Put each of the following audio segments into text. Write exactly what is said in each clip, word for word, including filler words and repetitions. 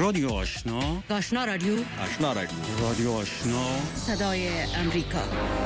رادیو آشنا، آشنا رادیو، آشنا رادیو، رادیو آشنا، صدای امریکا.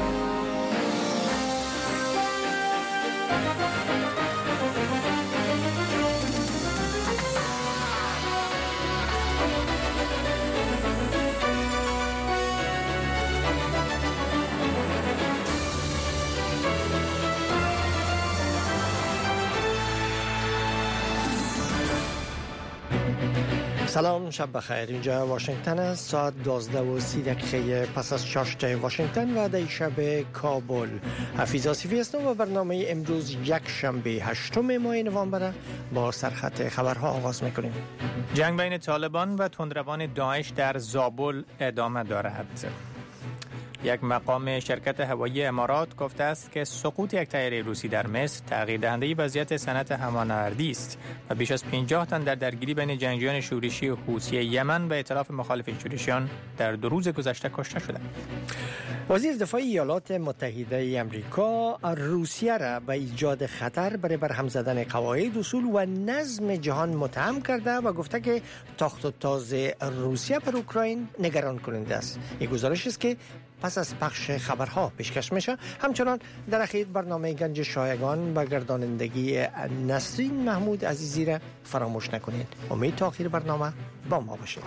سلام، شب بخیر. اینجا واشنگتن است. ساعت دوازده و سی دقیقه پس از چاشت واشنگتن و در شب کابل. حفیظ آصفی هستم و برنامه امروز یک شنبه هشتم ماه نوامبر با سرخط خبرها آغاز میکنیم. جنگ بین طالبان و تندروان داعش در زابل ادامه دارد. یک مقام شرکت هوایی امارات گفته است که سقوط یک طیاره روسی در مصر تغییر دهنده وضعیت صنعت هوانوردی است و بیش از پنجاه تن در درگیری بین جنگجویان شورشی حوثی یمن و ائتلاف مخالف شورشیان در دو روز گذشته کشته شدند. وزیر دفاع ایالات متحده آمریکا روسیه را به ایجاد خطر برای برهم زدن قواعد، اصول و نظم جهان متهم کرده و گفته که تاخت و تاز روسیه بر اوکراین نگران کننده است. این گزارش است که پس از پخش خبرها پیشکش میشه. همچنان در اخیر برنامه گنج شایگان و گردانندگی نسرین محمود عزیزی را فراموش نکنید. امید تا آخر برنامه با ما باشید.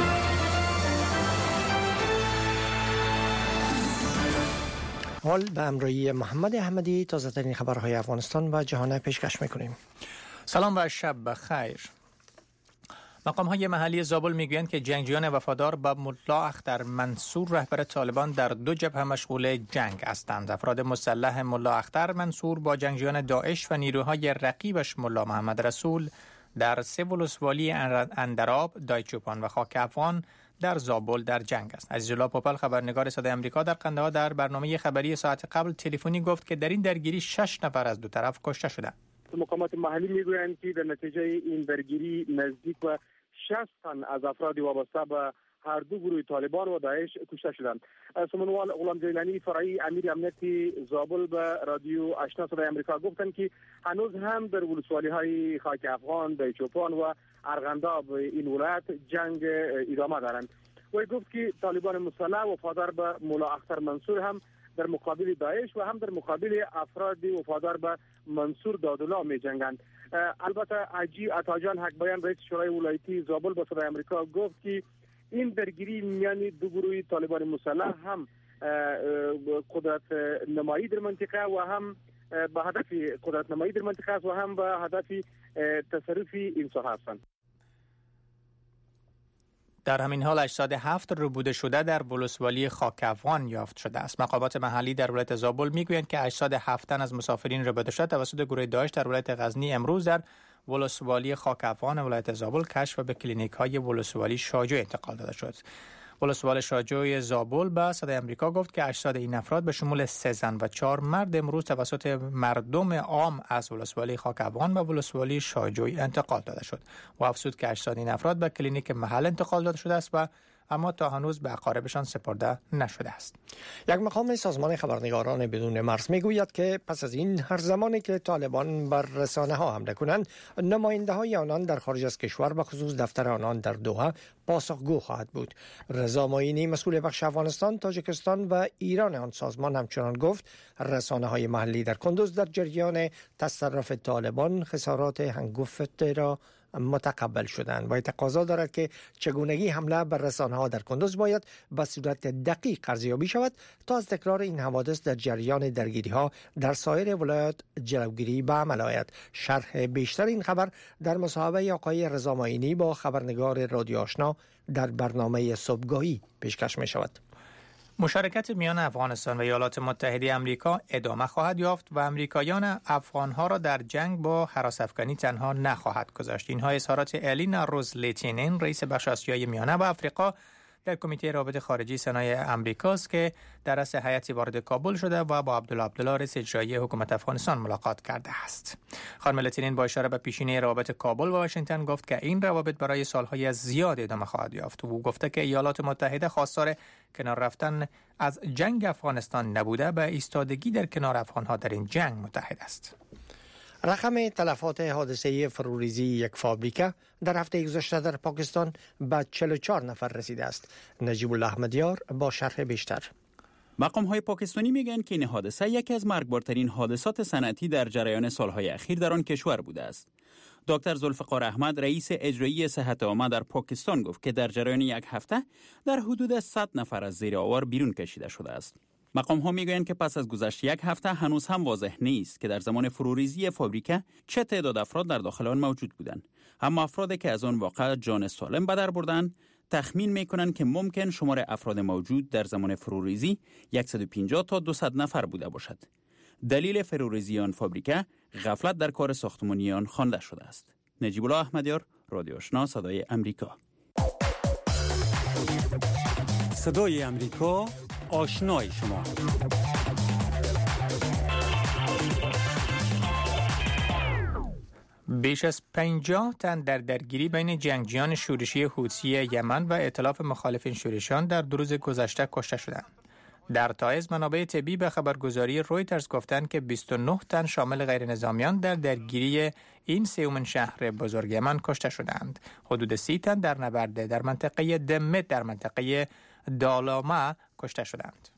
حال به همراهی محمد احمدی تازه ترین خبرهای افغانستان و جهان پیشکش میکنیم. سلام و شب بخیر. مقام‌های محلی زابل میگویند که جنگجویان وفادار به ملا اختر منصور رهبر طالبان در دو جبهه مشغول جنگ هستند. افراد مسلح ملا اختر منصور با جنگجویان داعش و نیروهای رقیبش ملا محمد رسول در سه ولسوالی اندراب، دایچوپان و خاک افغان در زابل در جنگ است. عزیزالله پوپل خبرنگار صدای آمریکا در قندهار در برنامه خبری ساعت قبل تلفنی گفت که در این درگیری شش نفر از دو طرف کشته شدند. مقامات محلی میگویند که در نتیجه این درگیری نزدیک به شصت تن از افراد وابسته به هر دو گروه طالبان و داعش کشته شدند. سمنوال غلام جیلانی فرعی امیر امنیتی زابل به رادیو آشنا صدای آمریکا گفتند که هنوز هم در ولسوالی های خاک افغان، دایچوپان و ارغنداب این ولایت جنگ ادامه دارند. و گفت که طالبان مسلح وفادار به ملا اختر منصور هم در مقابل داعش و هم در مقابل افراد وفادار به منصور دادالله می جنگند. البته حاجی عطاجان حقبیان رئیس شورای ولایتی زابل به صدای آمریکا گفت که این درگیری میان دو گروه طالبان مسلح هم قدرت نمایی در منطقه و هم به هدف قدرت نمایی در منطقه است و هم به هدف تصرف این ساحه هستند. در همین حال هشتصد و هفت ربوده شده در ولسوالی خاک افغان یافت شده است. مقامات محلی در ولایت زابل میگویند که هشتصد و هفت تن از مسافرین ربوده شده توسط گروه داعش در ولایت غزنی امروز در ولسوالی خاک افغان ولایت زابل کشف و به کلینیک های ولسوالی شاجو انتقال داده شد. ولسوال شاجوی زابل به صدای آمریکا گفت که هشتاد این افراد به شمول سه زن و چهار مرد امروز توسط مردم عام از ولسوالی خاک افغان و ولسوالی شاجوی انتقال داده شد و افزود که هشتاد این افراد به کلینیک محل انتقال داده شده است و اما تا هنوز به اقاربشان سپرده نشده است. یک مقام سازمان خبرنگاران بدون مرز میگوید که پس از این هر زمانی که طالبان بر رسانه ها حمله کنند، نماینده های آنان در خارج از کشور به خصوص دفتر آنان در دوحه پاسخگو خواهد بود. رضا معینی مسئول بخش افغانستان، تاجیکستان و ایران آن سازمان همچنان گفت رسانه های محلی در کندوز در جریان تصرف طالبان خسارات هنگفته را متقبل شدند و تقاضا دارد که چگونگی حمله بر رسانه ها در کندوز باید به صورت دقیق ارزیابی شود تا از تکرار این حوادث در جریان درگیری ها در سایر ولایات جلوگیری به عمل آید. شرح بیشتر این خبر در مصاحبه آقای رضا معینی با خبرنگار رادیو آشنا در برنامه صبحگاهی پیشکش می شود. مشارکت میان افغانستان و ایالات متحده آمریکا ادامه خواهد یافت و امریکایان افغانها را در جنگ با هراس افغانی تنها نخواهد گذاشت. اینها اظهارات الینا روزلیتینن رئیس بخش آسیای میانه و آفریقا در کمیته روابط خارجی سنای امریکاست که در رأس هیئتی وارد کابل شده و با عبدالله عبدالله رئیس اجرایی حکومت افغانستان ملاقات کرده است. خانم لتینین با اشاره به پیشینه روابط کابل و واشنگتن گفت که این روابط برای سالهای زیاد ادامه خواهد یافت. او گفته که ایالات متحده خواستار کنار رفتن از جنگ افغانستان نبوده، به ایستادگی در کنار افغانها در این جنگ متحد است. رقم تلفات حادثه فروریزی یک فابریکه در هفته گذشته در پاکستان به چهل و چهار نفر رسیده است. نجیب الله احمدیار با شرح بیشتر. مقام‌های پاکستانی میگن که این حادثه یکی از مرگبارترین حادثات صنعتی در جریان سالهای اخیر در آن کشور بوده است. دکتر ذوالفقار احمد رئیس اجرایی صحت عامه در پاکستان گفت که در جریان یک هفته در حدود صد نفر از زیر آوار بیرون کشیده شده است. مقام‌ها میگویند که پس از گذشت یک هفته هنوز هم واضح نیست که در زمان فروریزی فابریکه چه تعداد افراد در داخل آن موجود بودند. اما افرادی که از آن واقعه جان سالم به در بردند تخمین میکنند که ممکن شمار افراد موجود در زمان فروریزی صد و پنجاه تا دویست نفر بوده باشد. دلیل فروریزی آن فابریکه غفلت در کار ساختمانی آن خوانده شده است. نجیب الله احمدیار، رادیو آشنا، صدای امریکا. صدای امریکا، آشنای شما. بیش از پنجاه تن در درگیری بین جنگجویان شورشی حوثی یمن و ائتلاف مخالفین شورشیان در دو روز گذشته کشته شدند. در تایز منابع طبی به خبرگزاری رویترز گفتند که بیست و نه تن شامل غیر نظامیان در درگیری این سومین شهر بزرگ یمن کشته شدند. حدود سی تن در نبرد در منطقه دمت در منطقه دالامه کشته شدند.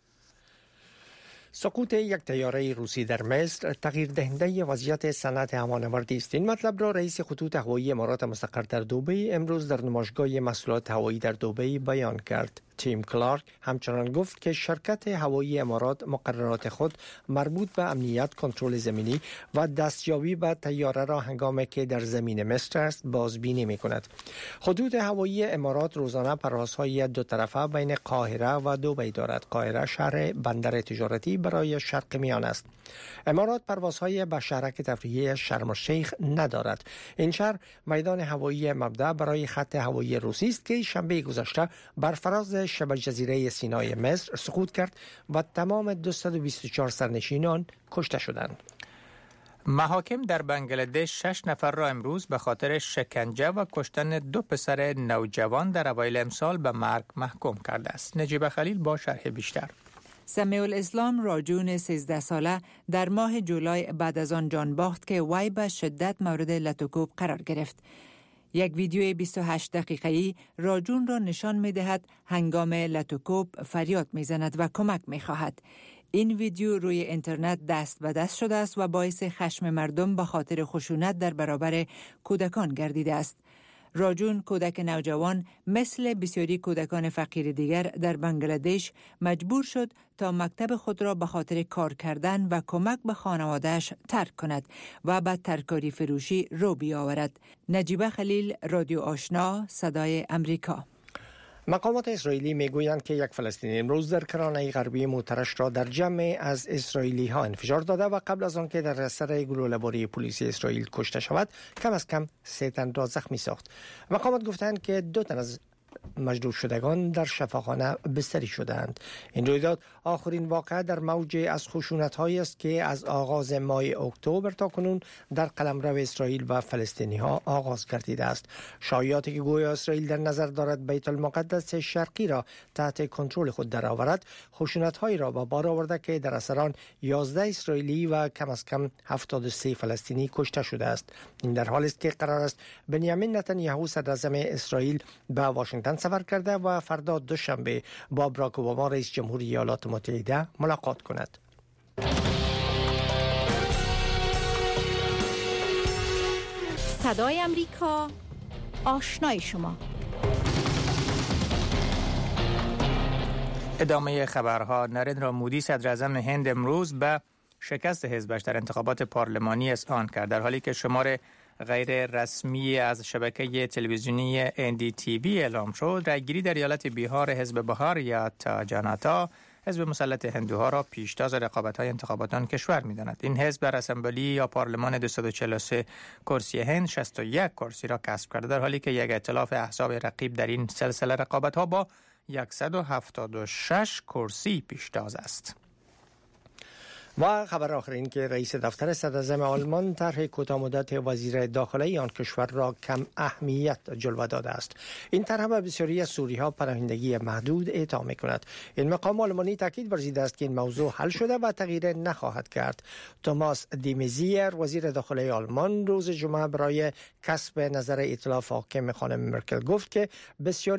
سقوط یک طیاره روسی در مصر تغییر دهنده وضعیت صنعت هوانوردی است. این مطلب را رئیس خطوط هوایی امارات مستقر در دبی امروز در نمایشگاه محصولات هوایی در دبی بیان کرد. تیم کلارک همچنان گفت که شرکت هوایی امارات مقررات خود مربوط به امنیت، کنترل زمینی و دستیابی به طیاره را هنگامی که در زمین مصر است بازبینی می‌کند. خطوط هوایی امارات روزانه پروازهای دو طرفه بین قاهره و دبی دارد. قاهره شهر بندر تجارتی برای شرق میانه است. امارات پروازهای به شهرک تفریحی شرم الشیخ ندارد. این شهر میدان هوایی مبدأ برای خط هوایی روسی است که شنبه گذشته بر فراز شبه جزیره سینای مصر سقوط کرد و تمام دویست و بیست و چهار سرنشینان کشته شدند. محاکم در بنگلادش شش نفر را امروز به خاطر شکنجه و کشتن دو پسر نوجوان در اوایل امسال به مرگ محکوم کرده است. نجیب خلیل با شرح بیشتر. سمیع الاسلام راجون سیزده ساله در ماه جولای بعد از آن جان باخت که وی به شدت مورد لطوکوب قرار گرفت. یک ویدیوی بیست و هشت دقیقه‌ای راجون را نشان می دهد هنگام لطوکوب فریاد می زند و کمک می خواهد. این ویدیو روی اینترنت دست به دست شده است و باعث خشم مردم به خاطر خشونت در برابر کودکان گردیده است. راجون کودک نوجوان مثل بسیاری کودکان فقیر دیگر در بنگلادش مجبور شد تا مکتب خود را به خاطر کار کردن و کمک به خانواده‌اش ترک کند و به ترکاری فروشی رو بیاورد. نجیبه خلیل، رادیو آشنا، صدای امریکا. مقامات اسرائیلی میگویند که یک فلسطینی امروز در کرانه غربی موترش را در جمع از اسرائیلی ها انفجار داده و قبل از آن که در اثر گلوله‌باری پلیسی اسرائیل کشته شود کم از کم سه تن را زخمی ساخت. مقامات گفتند که دو تن از مجروح شدگان در شفاخانه بستری شدند. این رویداد آخرین واقعه در موج از خشونت‌هایی است که از آغاز ماه اکتبر تا کنون در قلمرو اسرائیل و فلسطینی‌ها آغاز گردیده است. شایعاتی که گویا اسرائیل در نظر دارد بیت المقدس شرقی را تحت کنترل خود درآورد، خشونت‌هایی را به بار آورده که در اثر آن یازده اسرائیلی و کم از کم هفتاد و سه فلسطینی کشته شده است. این در حالی است که قرار است بنیامین نتانیاهو صدراعظم اسرائیل به واشنگتن سفر کرده و فردا دوشنبه با باراک اوباما رئیس جمهوری ایالات متحده ملاقات کند. صدای امریکا، آشنای شما. ادامه خبرها. نریندرا مودی صدراعظم هند امروز به شکست حزبش در انتخابات پارلمانی اذعان کرد، در حالی که شمار غیر رسمی از شبکه تلویزیونی ان دی تی وی اعلام شد. رأیگیری در ایالت بیهار حزب بهار یا تا جنتا حزب مسلط هندوها را پیشتاز رقابت‌های انتخابات آن کشور می‌داند. این حزب در اسمبلی یا پارلمان دویست و چهل و سه کرسی هند شصت و یک کرسی را کسب کرده، در حالی که یک ائتلاف احزاب رقیب در این سلسله رقابت‌ها با صد و هفتاد و شش کرسی پیشتاز است. و خبر آخر این که رئیس دفتر صدراعظم آلمان طرح کوتاه مدت وزیر داخله آن کشور را کم اهمیت جلوه داده است. این طرح به بسیاری از سوری‌ها پناهندگی محدود اعطا می‌کند. این مقام آلمانی تاکید ورزیده است که این موضوع حل شده و تغییر نخواهد کرد. توماس دیمیزیر وزیر داخله آلمان روز جمعه برای کسب نظر ائتلاف حاکم خانم مرکل گفت که بسیاری